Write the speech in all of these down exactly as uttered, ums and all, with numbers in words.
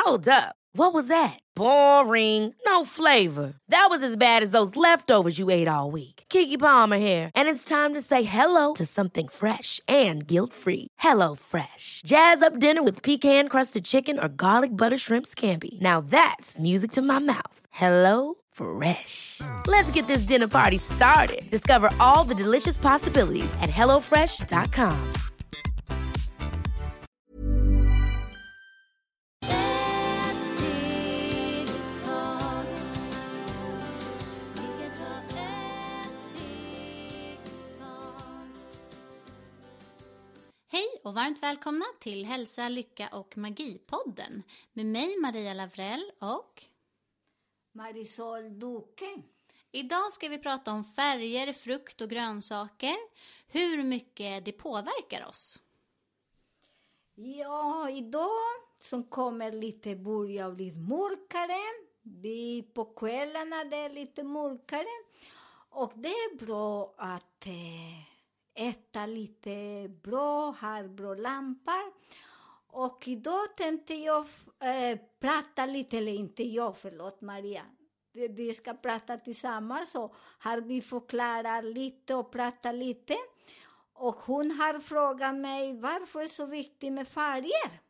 Hold up. What was that? Boring. No flavor. That was as bad as those leftovers you ate all week. Keke Palmer here, and it's time to say hello to something fresh and guilt-free. Hello Fresh. Jazz up dinner with pecan-crusted chicken or garlic butter shrimp scampi. Now that's music to my mouth. Hello Fresh. Let's get this dinner party started. Discover all the delicious possibilities at hello fresh dot com. Hej och varmt välkomna till Hälsa, Lycka och Magi-podden med mig Maria Lavrell och Marisol Duque. Idag ska vi prata om färger, frukt och grönsaker, hur mycket det påverkar oss. Ja, idag som kommer lite börja bli mörkare, vi på kvällarna det är lite mörkare och det är bra att eh, äta lite bra, ha bra lampor. Och idag tänkte jag eh, prata lite, eller inte jag, förlåt Maria. Vi, vi ska prata tillsammans och har vi förklarat lite och pratat lite. Och hon har frågat mig varför det är så viktigt med färger.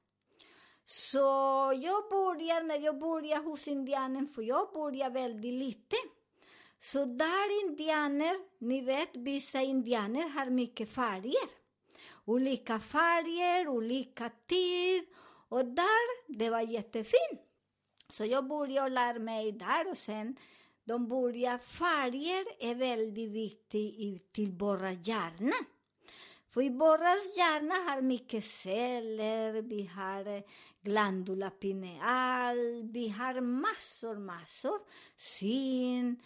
Så jag börjar, när jag börjar hos indianen, för jag börjar väldigt lite. Så där indianer, ni vet vissa indianer har mycket färger. Olika färger, olika tid. Och där, det var jättefint. Så jag började lära mig där och sen de började, färger är väldigt viktigt till våra hjärna. För i våra hjärna har mycket celler, vi har glandula pineal, vi har massor, massor, syn,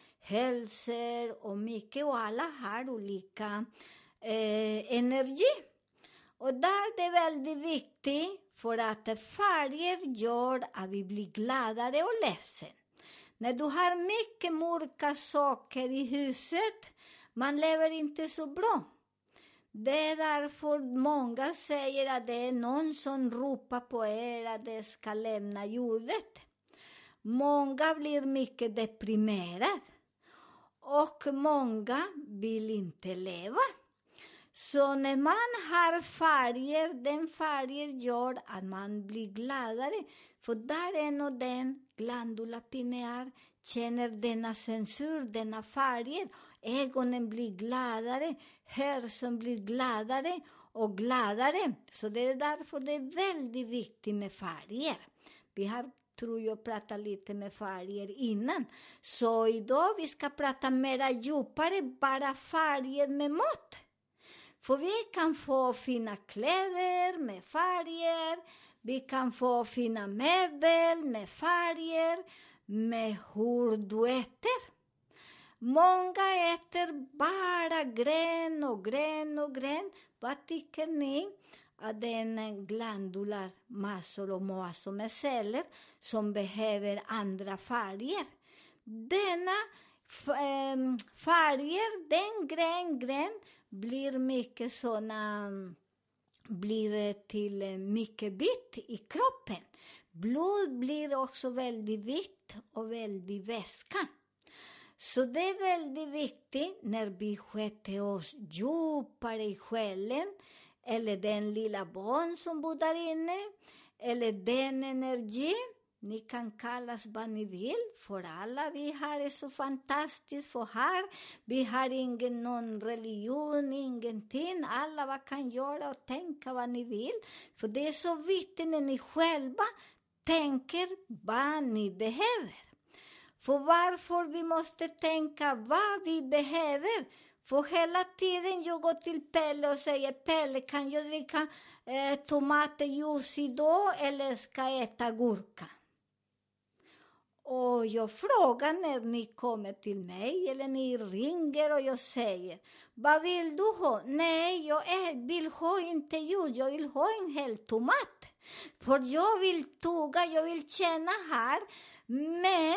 hälsor och mycket. Och alla har olika eh, energi. Och där det är väldigt viktigt för att färger gör att vi blir gladare och ledsen. När du har mycket mörka saker i huset, man lever inte så bra. Det är därför många säger att det är någon som ropar på er att det ska lämna jordet. Många blir mycket deprimerade och många vill inte leva. Så när man har färger, den färger gör att man blir gladare. För där är nog den glandula pineal känner denna censur, denna färger. Ögonen blir gladare, hörseln blir gladare och gladare. Så det är därför det är väldigt viktigt med färger. Vi har, tror jag, pratat lite med färger innan. Så idag vi ska prata mera djupare, bara färger med mat. För vi kan få fina kläder med färger. Vi kan få fina möbler med färger. Med hur du äter. Många äter bara grön och grön och grön. Vad tycker ni? Att den glandular massor och massor med celler som behöver andra färger. Denna färger, den grön, grön, blir mycket såna, blir till mycket vitt i kroppen. Blod blir också väldigt vitt och väldigt vätska. Så det är väldigt viktigt när vi sköter oss djupare i själen. Eller den lilla barn som bor där inne. Eller den energi. Ni kan kallas vad ni vill. För alla vi har är så fantastiskt. För här vi har ingen någon religion, ingenting. Alla vad kan göra och tänka vad ni vill. För det är så viktigt när ni själva tänker vad ni behöver. För varför vi måste tänka vad vi behöver. För hela tiden jag går till Pelle och säger Pelle, kan jag dricka eh, tomatjuice idag eller ska jag äta gurka? Och jag frågar när ni kommer till mig eller ni ringer och jag säger, vad vill du ha? Nej, jag vill ha inte juice, jag vill ha en hel tomat. För jag vill tugga, jag vill känna här. Men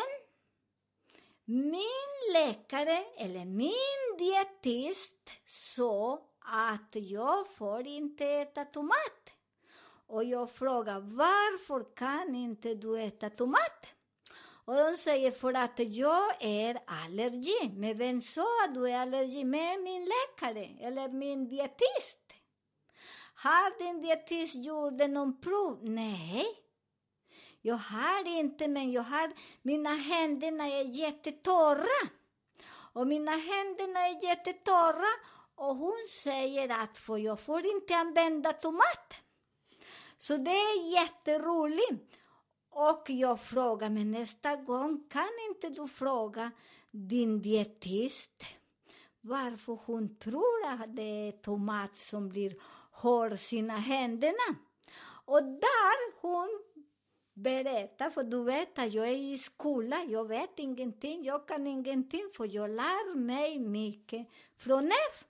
min läkare eller min dietist sa att jag får inte äta tomat. Och jag frågar, varför kan inte du äta tomat? Och de säger, för att jag är allergi. Men vem sa att du är allergi? Med min läkare eller min dietist. Har din dietist gjort någon prov? Nej. Jag har inte, men jag har, mina händer är jättetorra. Och mina händer är jättetorra. Och hon säger att för jag får inte använda tomat. Så det är jätteroligt. Och jag frågar mig nästa gång, kan inte du fråga din dietist varför hon tror att det är tomat som blir hård sina händerna? Och där hon berättar, för du vet att jag är i skolan, jag vet ingenting, jag kan ingenting, för jag lär mig mycket från er.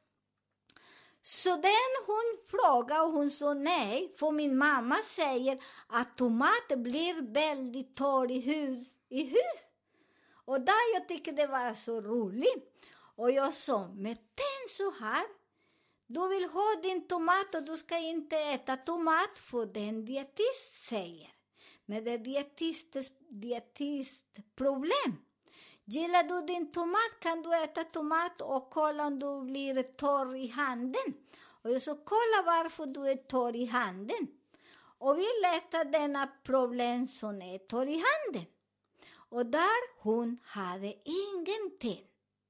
Så den hon frågar och hon sa nej, för min mamma säger att tomat blir väldigt torr i hud. I hud. Och där jag tycker det var så roligt. Och jag sa, men tänk så här, du vill ha din tomat och du ska inte äta tomat, för den dietist säger. Men det är dietistens dietistproblem. Gillar du din tomat kan du äta tomat och kolla om du blir torr i handen. Och jag så kolla varför du är torr i handen. Och vi letar denna problem som är torr i handen. Och där hon hade ingenting.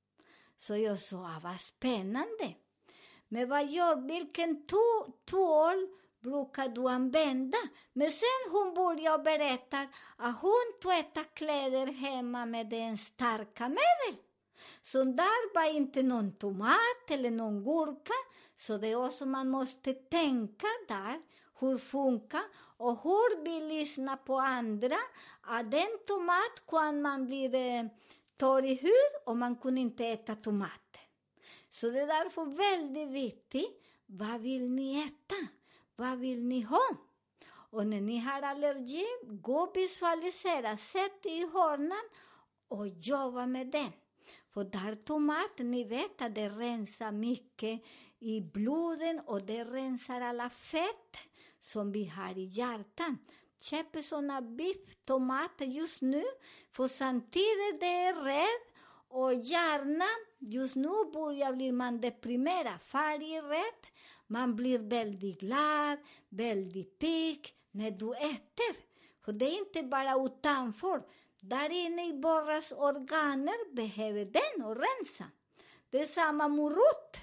Så jag sa, vad spännande. Men vad gör, vilken to- tvål brukar du använda? Men sen hon började berätta att hon tvättar kläder hemma med den starka medel. Så där var inte någon tomat eller någon gurka. Så det är också man måste tänka där. Hur funkar och hur vi lyssnar på andra. Att den tomat kan man bli eh, torr i hud och man kunde inte äta tomat. Så det är därför väldigt viktigt. Vad vill ni äta? Vad vill ni ha? Och när ni har allergi, gå och visualisera. Sätt i hörnan och jobba med den. För där tomat, ni vet att det rensar mycket i bloden och det rensar alla fett som vi har i hjärtan. Köp sådana biff-tomater just nu, för samtidigt det är rädd och gärna, just nu börjar blir man deprimerad, färgrädd, man blir väldigt glad, väldigt pigg när du äter. För det är inte bara utanför, där inne i våra organer behöver den och rensa. Det är samma morot.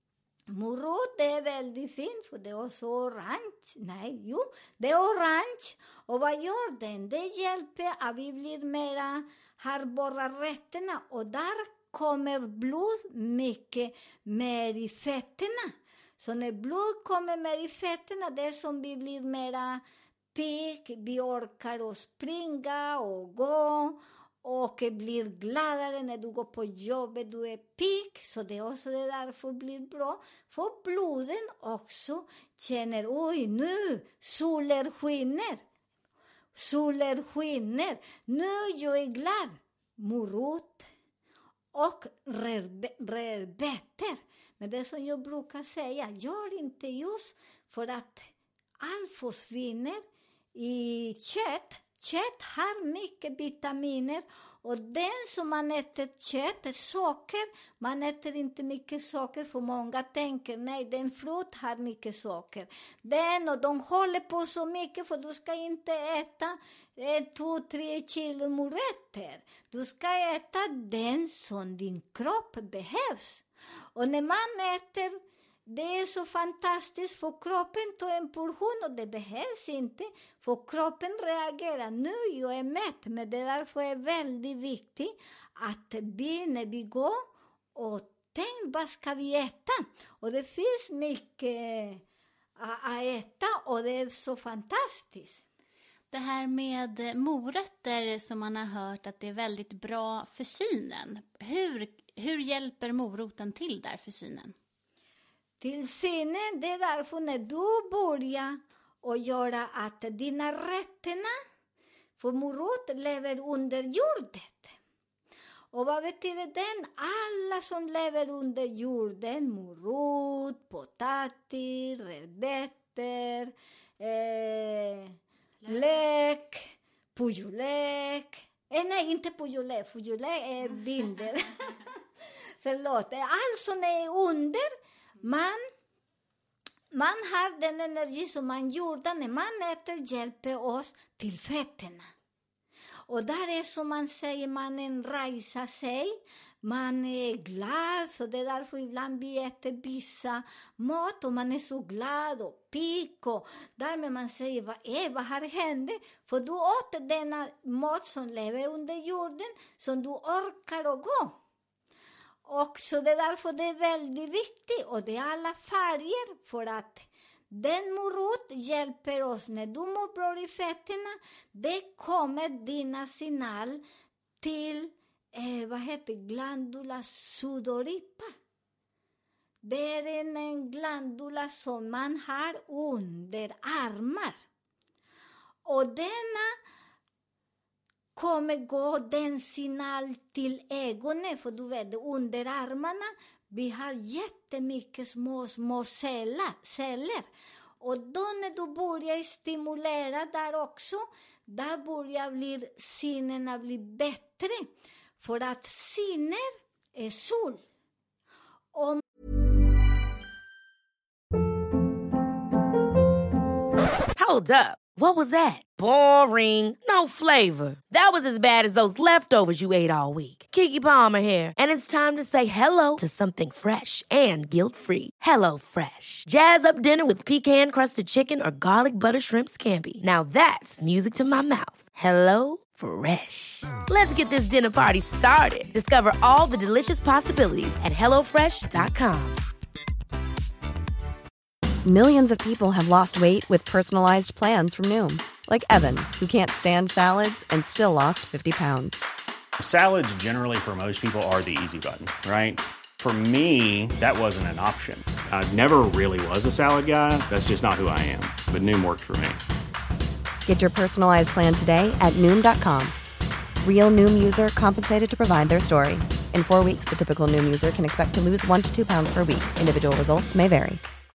Morot är väldigt fint för det är också orange. Nej, jo, det är orange. Och vad gör den? Det hjälper att vi blir mera, har bara rätterna. Och där kommer blod mycket mer i fetterna. Så när blod kommer mer i fetterna, det är som vi blir mera pigg. Vi orkar att springa och gå. Och blir gladare när du går på jobbet, du är pigg. Så det är också det därför blir bra. För bloden också känner, oj nu, solen skiner. Solen skiner. Nu jag är glad. Morot och rödbetor. Men det som jag brukar säga, gör inte just för att allt försvinner i kött. Kött har mycket vitaminer och den som man äter kött är socker. Man äter inte mycket socker för många tänker nej, den frukt har mycket socker. Den och de håller på så mycket för du ska inte äta ett, två, tre kilo morötter. Du ska äta den som din kropp behövs. Och när man äter, det är så fantastiskt för kroppen tar en portion och det behövs inte. För kroppen reagerar. Nu jag är mätt, men det därför är väldigt viktigt att vi när vi går och tänker vad ska vi äta. Och det finns mycket att äta och det är så fantastiskt. Det här med morötter som man har hört att det är väldigt bra för synen. Hur, hur hjälper moroten till där för synen? Till synen, det är därför när du börjar och göra att dina rätterna, för morot lever under jordet. Och vad betyder den? Alla som lever under jorden, morot, potatis, rödbetor, eh, lök, pujolök. Eh, nej, inte pujolök. Pujolök är binder. Förlåt. Allt som är under, man, man har den energi som man gjorde när man äter hjälper oss till fötterna. Och där är som man säger, man en rejsa sig. Man är glad, så det är därför ibland vi äter vissa mat och man är så glad och pigg. Och därmed man säger, vad är, vad har hänt? För du åt denna mat som lever under jorden, som du orkar att gå. Och så det är därför det är väldigt viktigt. Och det är alla färger, för att den morot hjälper oss när du mår bra i fötterna. Det kommer dina signal till Eh, vad heter glandula sudoripa. Det är en, en glandula som man har under armar. Och denna kommer gå den signal till ögonen. För du vet, under armarna vi har jättemycket små, små celler. celler. Och då när du börjar stimulera där också, där börjar bli sinnena bli bättre. För att sinner är sol. Om Hold up. What was that? Boring. No flavor. That was as bad as those leftovers you ate all week. Keke Palmer here, and it's time to say hello to something fresh and guilt-free. Hello Fresh. Jazz up dinner with pecan-crusted chicken or garlic butter shrimp scampi. Now that's music to my mouth. Hello Fresh. Let's get this dinner party started. Discover all the delicious possibilities at hello fresh dot com. Millions of people have lost weight with personalized plans from Noom. Like Evan, who can't stand salads and still lost fifty pounds. Salads generally for most people are the easy button, right? For me, that wasn't an option. I never really was a salad guy. That's just not who I am. But Noom worked for me. Get your personalized plan today at Noom dot com. Real Noom user compensated to provide their story. In four weeks, the typical Noom user can expect to lose one to two pounds per week. Individual results may vary.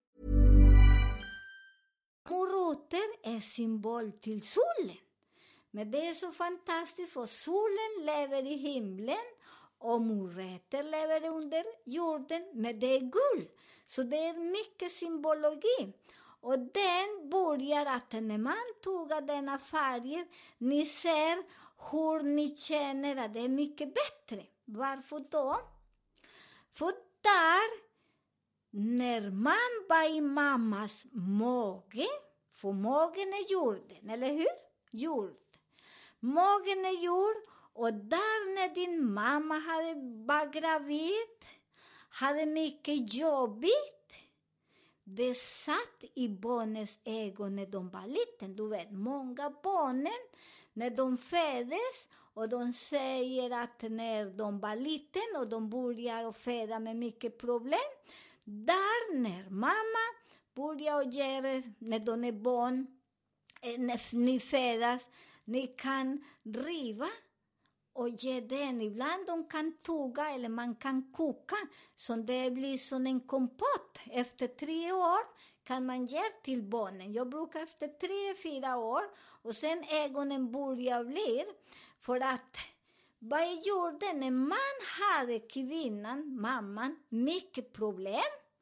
Moroter är symbol till solen. Men det är så fantastiskt, för solen lever i himlen och morötter lever under jorden, men det är guld. Så det är mycket symbologi. Och den börjar att när man tog denna färger, ni ser hur ni känner att det är mycket bättre. Varför då? För där, när man var i mammas mage, för magen är jorden, eller hur? Jord. Magen är jord, och där när din mamma hade var gravid, hade mycket jobbigt. Det satt i barnens ögon när de var liten. Du vet, många barnen, när de föddes, och de säger att när de var liten och de börjar föda med mycket problem. Där när mamma börjar göra, när de är barn, när ni födas, ni kan riva och ge den. Ibland de kan tugga eller man kan koka, så det blir som en kompott. Efter tre år kan man ge till barnen. Jag brukar efter tre, fyra år, och sen ögonen börjar bli. För att vad gjorde när man hade kvinnan, mamman, mycket problem.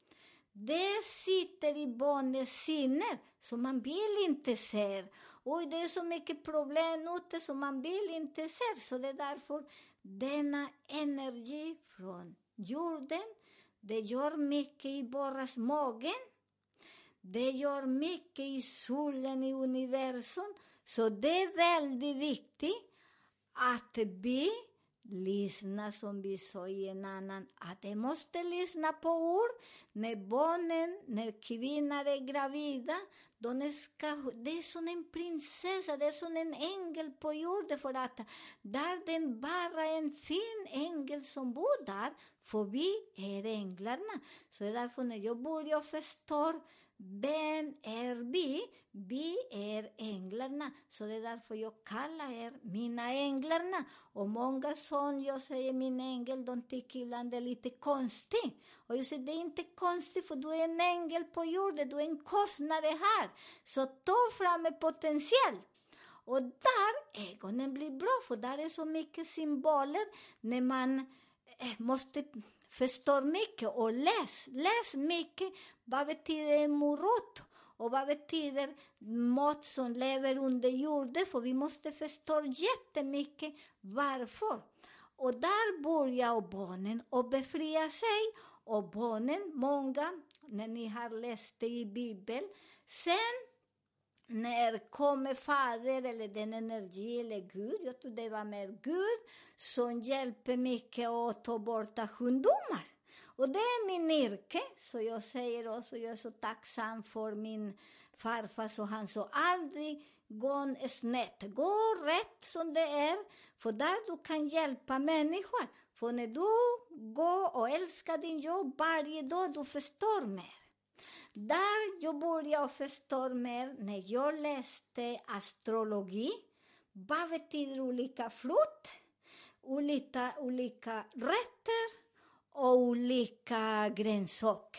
Det sitter i barnets sinne, så man vill inte se. Och det är så mycket problem ute, så man vill inte se. Så det är därför denna energi från jorden, det gör mycket i våras magen. Det gör mycket i solen, i universum. Så det är väldigt viktigt att vi lyssnar, som vi sa i en annan, att de måste lyssna på ord. När barnen, när kvinnor är gravida, de ska, det är som en prinsessa, det är som en ängel på jorden, för att där den bara en fin ängel som bor där, för vi är änglarna. Så därför när jag börjar förstå vem är vi? Vi är änglarna. Så det är därför jag kallar er mina änglarna. Och många som jag säger min ängel, de tycker ibland det är lite konstigt. Och jag säger det är inte konstigt för du är en ängel på jorden. Du är en konstnär här. Så ta fram en potential. Och där ögonen blir bra. För där är så mycket symboler när man eh, måste förstå mycket och läs. Läs mycket. Vad betyder morot? Och vad betyder mat som lever under jorden? För vi måste förstå jättemycket varför. Och där börjar barnen att befria sig. Och barnen, många, när ni har läst det i Bibeln. Sen när kommer fader eller den energi eller Gud, jag tror det var mer Gud som hjälper mycket att ta bort sjukdomar. Och det är min yrke, så jag säger också, jag är så tacksam för min farfar, så han så aldrig gå snett, gå rätt som det är, för där du kan hjälpa människor. För när du går och älskar din jobb varje dag, du förstår mer. Där jag började förstå mer när jag läste astrologi. Vad betyder olika frukt, olika, olika rätter och olika grönsaker.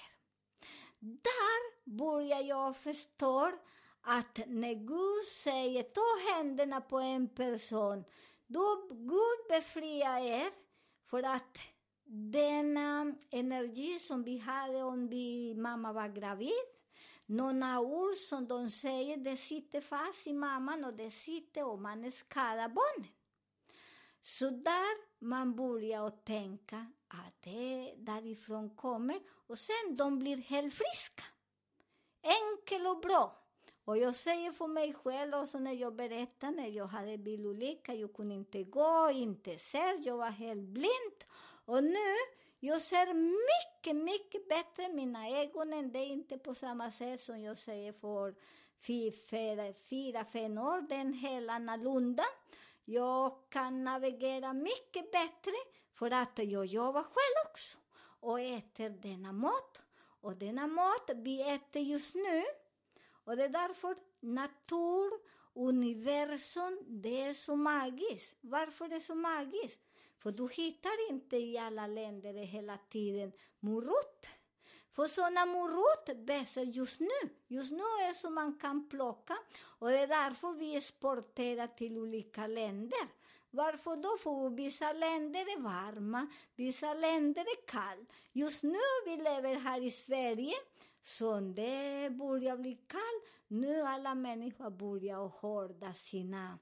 Där började jag förstå att när Gud säger ta händerna på en person, då Gud befriar er för att denna energi som vi hade om vi mamma var gravid, några ord som de säger, det sitter fast i mamman och det sitter och man skadar barnen. Så där man börjar att tänka att det därifrån kommer och sen de blir helt friska. Enkelt och bra. Och jag säger för mig själv också när jag berättar när jag hade bilolycka, jag kunde inte gå, inte se, jag var helt blind. Och nu, jag ser mycket, mycket bättre mina ögon. Det är inte på samma sätt som jag säger för fyra, fyra fem år. Det är en helt annorlunda. Jag kan navigera mycket bättre för att jag jobbar själv också. Och äter denna mat. Och denna mat vi äter just nu. Och det är därför natur, universum, det är så magiskt. Varför är det så magiskt? För du hittar inte i alla länder hela tiden morot. För sådana morot växer just nu. Just nu är så man kan plocka. Och det är därför vi exporterar till olika länder. Varför då? För vissa länder är varma, vissa länder är kall. Just nu vi lever här i Sverige. Så det börjar bli kall. Nu alla människor börjar hårda sina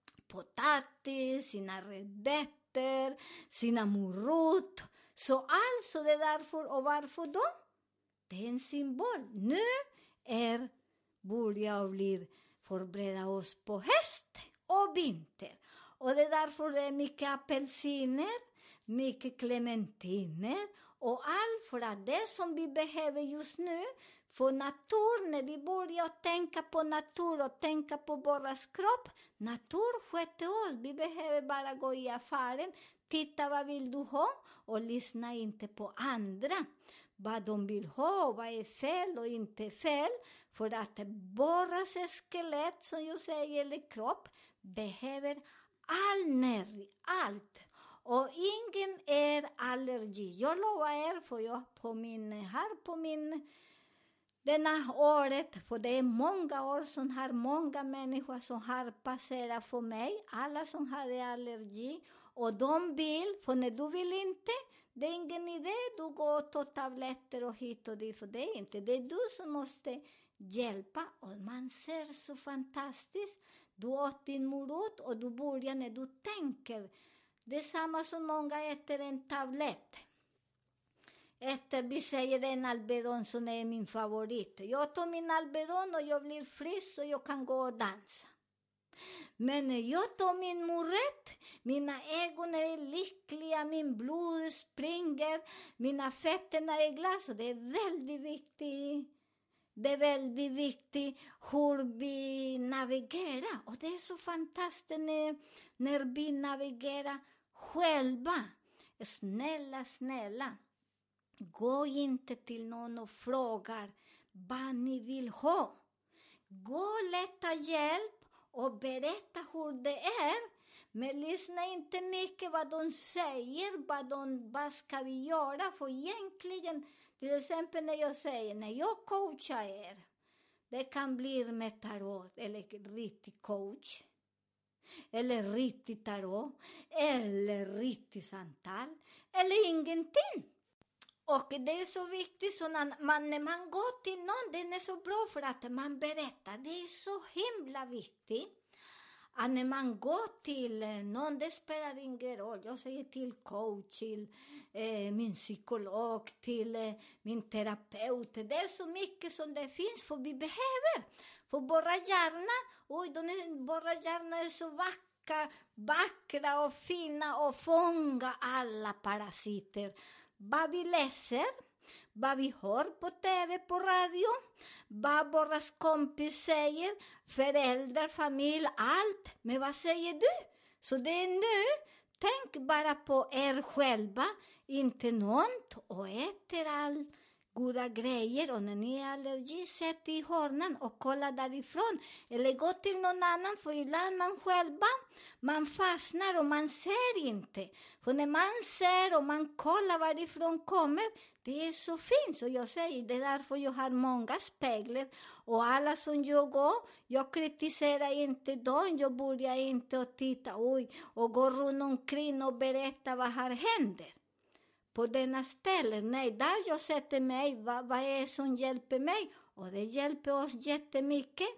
potatis, sina rödbetor, sina morot. Så alltså det är därför. Och varför då? Det är en symbol. Nu är börjar bli förbereda oss på höst och vinter. Och det är därför det är mycket apelsiner, mycket clementiner och allt för att det som vi behöver just nu. För natur, när vi börjar tänka på natur och tänka på våras kropp, natur sköter oss. Vi behöver bara gå i affären, titta vad vill du ha och lyssna inte på andra. Vad de vill ha, vad är fel och inte fel. För att våras skelett, som jag säger, eller kropp, behöver all näring, allt. Och ingen är allergi. Jag lovar er, för jag på min, här på min, denna året, för det är många år som har många människor som har passerat för mig. Alla som hade allergi. Och de vill, för när du vill inte, det är ingen idé. Du går och tar tabletter och hit och dit, för det är inte. Det är du som måste hjälpa. Och man ser så fantastiskt. Du åt din morot och du börjar när du tänker. Det är samma som många äter en tablett. Efter vi säger en Alvedon som är min favorit. Jag tar min Alvedon och jag blir frisk och jag kan gå och dansa. Men när jag tar min morot, mina ögon är lyckliga, min blod springer, mina fötter är glass. Och det är väldigt viktigt. Det är väldigt viktigt hur vi navigerar. Och det är så fantastiskt när, när vi navigerar själva. Snälla, snälla. Gå inte till någon och frågar vad ni vill ha. Gå och leta hjälp och berätta hur det är. Men lyssna inte mycket vad de säger, vad, de, vad ska vi göra. För egentligen, till exempel när jag säger, när jag coachar er, det kan bli med tarot eller riktig coach. Eller riktig tarot, eller riktig samtal, eller ingenting. Och det är så viktigt, så när man, när man går till någon, det är så bra för att man berättar. Det är så himla viktigt. Att när man går till någon, det spelar ingen roll. Jag säger till coach, till eh, min psykolog, till eh, min terapeut. Det är så mycket som det finns, för vi behöver. För våra hjärna, oj, de är, våra hjärna är så vackra, vackra och fina och fånga alla parasiter. Vad vi läser, vad vi hör på tv, på radio, vad våra kompis säger, föräldrar, familj, allt. Men vad säger du? Så det är nu, tänk bara på er själva, inte något, och äter allt. Goda grejer, och när ni är allergi, sätt i hörnan och kolla därifrån. Eller gå till någon annan, för ibland man själva, man fastnar och man ser inte. För när man ser och man kollar varifrån kommer, det är så fint. Så jag säger, det är därför jag har många speglar. Och alla som jag går, jag kritiserar inte dem. Jag börjar inte att titta, oj, och gå runt omkring och berätta vad här händer. På denna ställe, nej, där jag sätter mig, vad, vad är det som hjälper mig? Och det hjälper oss jättemycket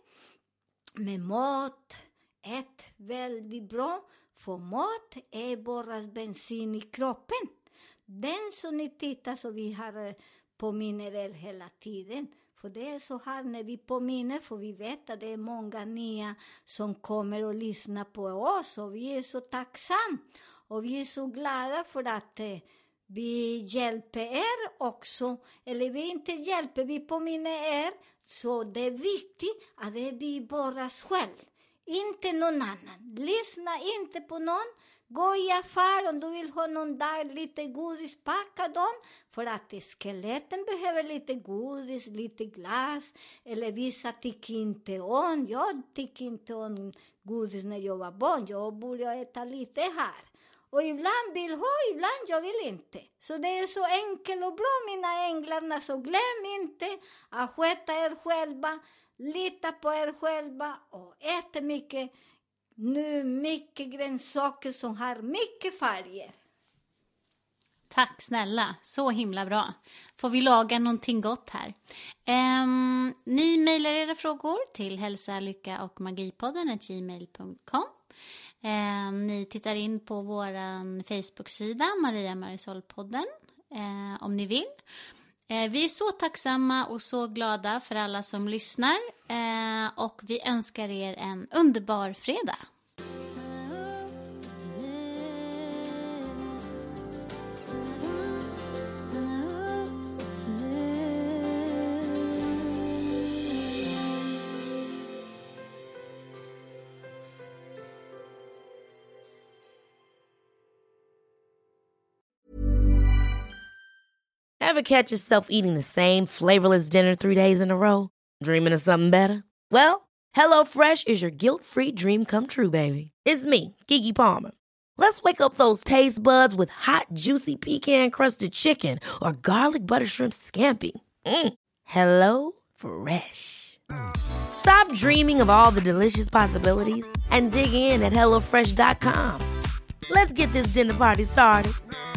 med mat. Ett väldigt bra, för mat är bara bensin i kroppen. Den som ni tittar, så vi har påminner er hela tiden. För det är så här när vi påminner, för vi vet att det är många nya som kommer och lyssnar på oss. Och vi är så tacksamma och vi är så glada för att vi hjälper er också, eller vi inte hjälper, vi påminner er. Så det är viktigt att det är vi bara själv, inte någon annan. Lyssna inte på någon. Gå i affär om du vill ha någon där, lite godis, packa dem. För att skeletten behöver lite godis, lite glass. Eller vissa tycker inte om. Jag tycker inte om godis när jag var barn. Jag började äta lite här. Och ibland vill ha, ibland jag vill inte. Så det är så enkelt och bra, mina änglarna. Så glöm inte att sköta er själva. Lita på er själva. Och äta mycket, nu mycket grönsaker som har mycket färger. Tack snälla, så himla bra. Får vi laga någonting gott här. Um, ni mejlar era frågor till hälsa, lycka och magipodden at gmail punkt com. Eh, ni tittar in på vår Facebook-sida Maria Marisol-podden eh, om ni vill. Eh, vi är så tacksamma och så glada för alla som lyssnar eh, och vi önskar er en underbar fredag. Ever catch yourself eating the same flavorless dinner three days in a row? Dreaming of something better? Well, HelloFresh is your guilt-free dream come true, baby. It's me, Keke Palmer. Let's wake up those taste buds with hot, juicy pecan-crusted chicken or garlic butter shrimp scampi. Mm. Hello Fresh. Stop dreaming of all the delicious possibilities and dig in at hello fresh dot com. Let's get this dinner party started.